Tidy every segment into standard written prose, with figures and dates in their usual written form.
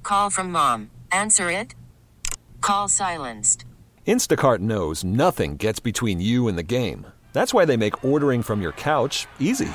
Call from mom. Answer it. Call silenced. Instacart knows nothing gets between you and the game. That's why they make ordering from your couch easy.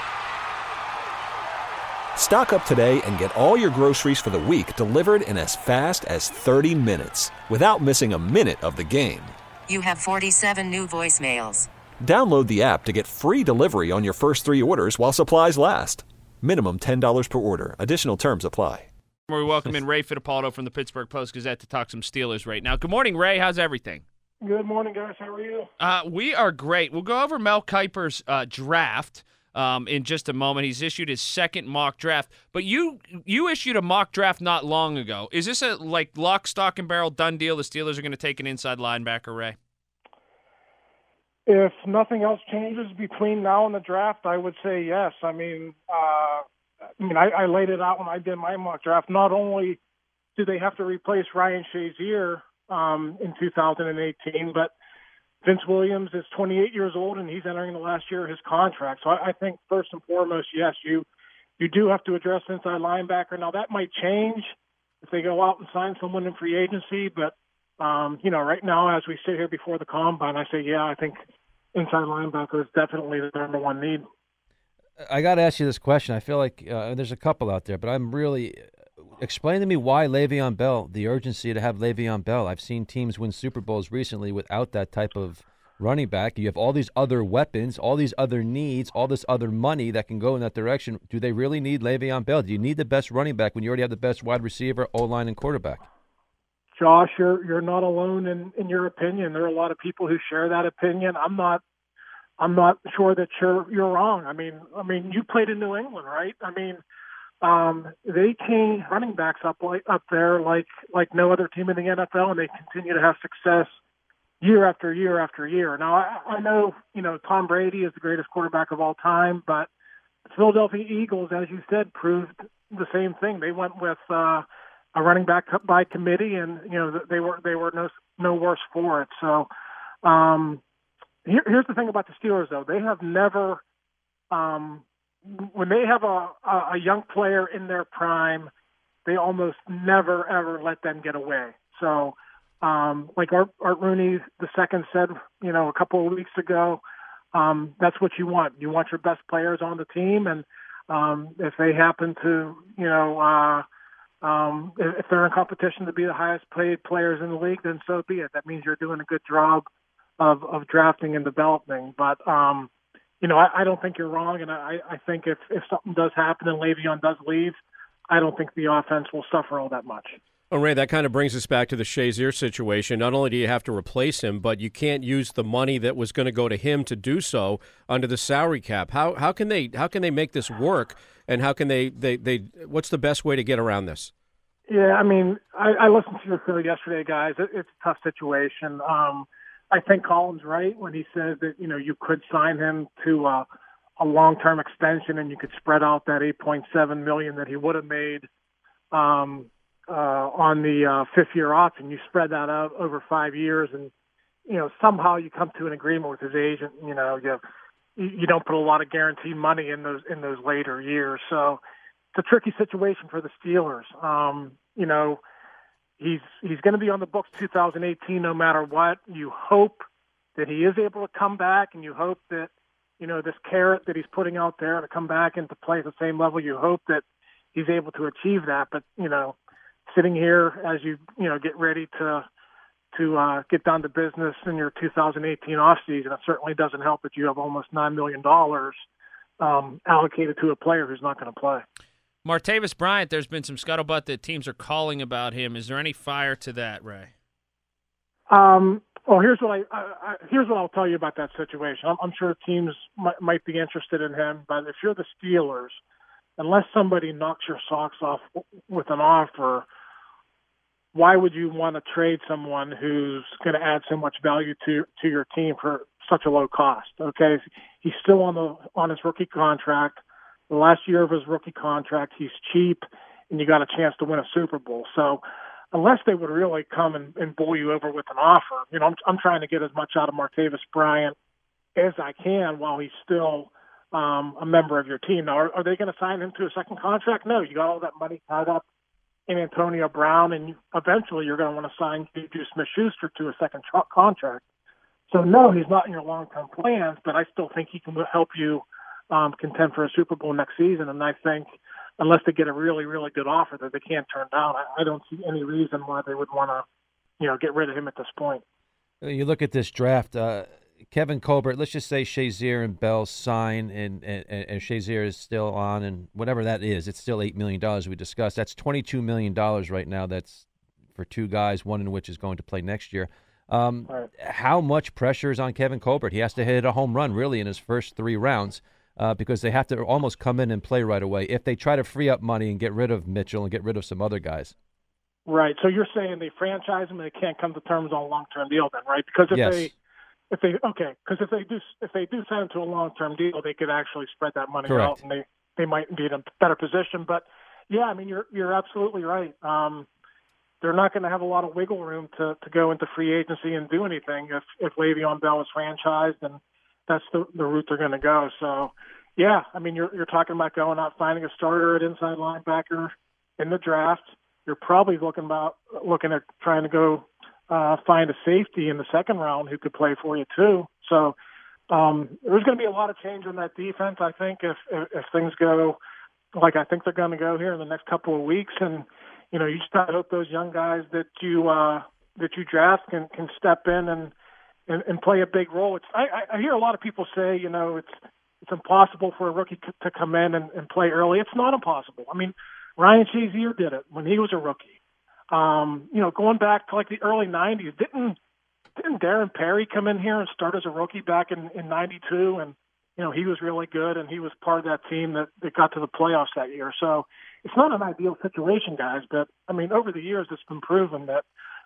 Stock up today and get all your groceries for the week delivered in as fast as 30 minutes without missing a minute of the game. You have 47 new voicemails. Download the app to get free delivery on your first 3 orders while supplies last. Minimum $10 per order. Additional terms apply. We welcome in Ray Fittipaldo from the Pittsburgh Post-Gazette to talk some Steelers right now. Good morning, Ray. How's everything? Good morning, guys. How are you? We are great. We'll go over Mel Kiper's draft in just a moment. He's issued his second mock draft. But you issued a mock draft not long ago. Is this a lock, stock, and barrel done deal? The Steelers are going to take an inside linebacker, Ray? If nothing else changes between now and the draft, I would say yes. I laid it out when I did my mock draft. Not only do they have to replace Ryan Shazier in 2018, but Vince Williams is 28 years old and he's entering the last year of his contract. So I think first and foremost, yes, you do have to address inside linebacker. Now that might change if they go out and sign someone in free agency, but right now as we sit here before the combine, I say, yeah, I think inside linebacker is definitely the number one need. I got to ask you this question. I feel like there's a couple out there, but I'm really explain to me why Le'Veon Bell, the urgency to have Le'Veon Bell. I've seen teams win Super Bowls recently without that type of running back. You have all these other weapons, all these other needs, all this other money that can go in that direction. Do they really need Le'Veon Bell? Do you need the best running back when you already have the best wide receiver, O-line, and quarterback? Josh, you're not alone in your opinion. There are a lot of people who share that opinion. I'm not sure that you're wrong. I mean, you played in New England, right? They change running backs up there like no other team in the NFL, and they continue to have success year after year after year. Now, I know Tom Brady is the greatest quarterback of all time, but the Philadelphia Eagles, as you said, proved the same thing. They went with a running back by committee, and they were no worse for it. So. Here's the thing about the Steelers, though. They have never, when they have a young player in their prime, they almost never, ever let them get away. So, like Art Rooney II said, a couple of weeks ago, that's what you want. You want your best players on the team, and if they happen to, if they're in competition to be the highest paid players in the league, then so be it. That means you're doing a good job of drafting and developing. But, I don't think you're wrong. And I think if something does happen and Le'Veon does leave, I don't think the offense will suffer all that much. Oh, Ray, that kind of brings us back to the Shazier situation. Not only do you have to replace him, but you can't use the money that was going to go to him to do so under the salary cap. How can they make this work? And how can they what's the best way to get around this? Yeah, I listened to your show yesterday, guys. It's a tough situation. I think Colin's right when he says that, you could sign him to a long-term extension and you could spread out that $8.7 million that he would have made on the fifth-year option. You spread that out over 5 years and, somehow you come to an agreement with his agent. You don't put a lot of guaranteed money in those later years. So it's a tricky situation for the Steelers. He's going to be on the books 2018 no matter what. You hope that he is able to come back, and you hope that, this carrot that he's putting out there to come back and to play at the same level, you hope that he's able to achieve that. But, sitting here as you get ready to get down to business in your 2018 offseason, it certainly doesn't help that you have almost $9 million allocated to a player who's not going to play. Martavis Bryant, there's been some scuttlebutt that teams are calling about him. Is there any fire to that, Ray? Well, here's what I'll tell you about that situation. I'm sure teams might be interested in him, but if you're the Steelers, unless somebody knocks your socks off with an offer, why would you want to trade someone who's going to add so much value to your team for such a low cost? Okay, he's still on his rookie contract. The last year of his rookie contract, he's cheap, and you got a chance to win a Super Bowl. So unless they would really come and bowl you over with an offer, I'm trying to get as much out of Martavis Bryant as I can while he's still a member of your team. Now, are they going to sign him to a second contract? No, you got all that money tied up in Antonio Brown, and eventually you're going to want to sign Juju Smith-Schuster to a second contract. So, no, he's not in your long-term plans, but I still think he can help you contend for a Super Bowl next season. And I think unless they get a really, really good offer that they can't turn down, I don't see any reason why they would want to, get rid of him at this point. You look at this draft, Kevin Colbert, let's just say Shazier and Bell sign and Shazier is still on, and whatever that is, it's still $8 million we discussed. That's $22 million right now. That's for two guys, one in which is going to play next year. Right. How much pressure is on Kevin Colbert? He has to hit a home run, really, in his first 3 rounds because they have to almost come in and play right away if they try to free up money and get rid of Mitchell and get rid of some other guys. Right. So you're saying they franchise him and they can't come to terms on a long-term deal then, right? Because if they do sign him to a long-term deal, they could actually spread that money Correct. out, and they might be in a better position. But yeah, I mean, you're absolutely right. They're not going to have a lot of wiggle room to go into free agency and do anything if Le'Veon Bell is franchised, and that's the route they're going to go. So yeah, I mean, you're talking about going out finding a starter at inside linebacker in the draft. You're probably looking at trying to go find a safety in the second round who could play for you too. So there's going to be a lot of change in that defense, I think, if things go like I think they're going to go here in the next couple of weeks. And you just got to hope those young guys that you draft can step in and play a big role. I hear a lot of people say it's impossible for a rookie to come in and play early. It's not impossible. I mean, Ryan Shazier did it when he was a rookie. Going back to like the early 90s, didn't Darren Perry come in here and start as a rookie back in 92? And, he was really good, and he was part of that team that got to the playoffs that year. So it's not an ideal situation, guys. But, I mean, over the years, it's been proven that,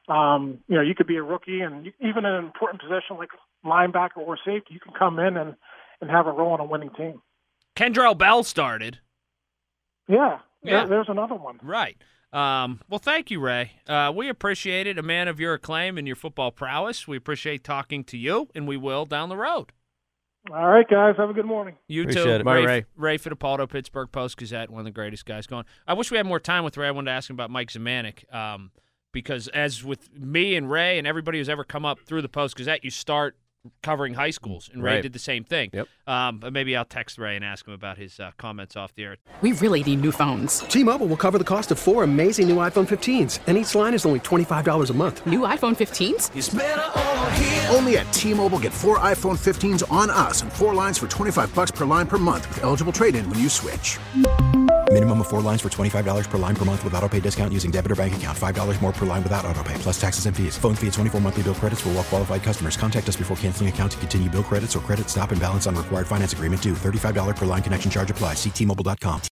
you could be a rookie, and even in an important position like linebacker or safety, you can come in and have a role on a winning team. Kendrell Bell started. Yeah. Yeah. There's another one. Right. Well, thank you, Ray. We appreciate it. A man of your acclaim and your football prowess. We appreciate talking to you, and we will down the road. All right, guys. Have a good morning. You Appreciate too. it. Bye, Ray Fittipaldo, Pittsburgh Post-Gazette, one of the greatest guys going. I wish we had more time with Ray. I wanted to ask him about Mike Zemanek because as with me and Ray and everybody who's ever come up through the Post-Gazette, you start covering high schools, and Ray did the same thing. Yep. But maybe I'll text Ray and ask him about his comments off the air. We really need new phones. T-Mobile will cover the cost of 4 amazing new iPhone 15s, and each line is only $25 a month. New iPhone 15s? It's better over here. Only at T-Mobile, get 4 iPhone 15s on us and 4 lines for $25 per line per month with eligible trade-in when you switch. Minimum of 4 lines for $25 per line per month with autopay discount using debit or bank account. $5 more per line without autopay, plus taxes and fees. Phone fee at 24 monthly bill credits for well-qualified customers. Contact us before canceling account to continue bill credits or credit stop and balance on required finance agreement due. $35 per line connection charge applies. See T-Mobile.com.